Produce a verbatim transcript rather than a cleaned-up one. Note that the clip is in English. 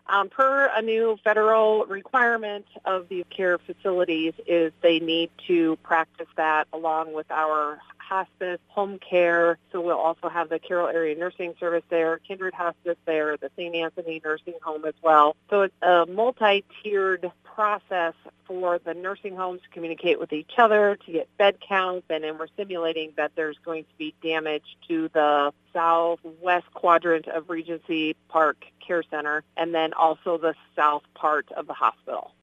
Um, per a new federal requirement of these care facilities is they need to practice that along with our hospice, home care. So we'll also have the Carroll Area Nursing Service there, Kindred Hospice there, the Saint Anthony Nursing Home as well. So it's a multi-tiered process for the nursing homes to communicate with each other, to get bed counts, and then we're simulating that there's going to be damage to the southwest quadrant of Regency Park Care Center and then also the south part of the hospital.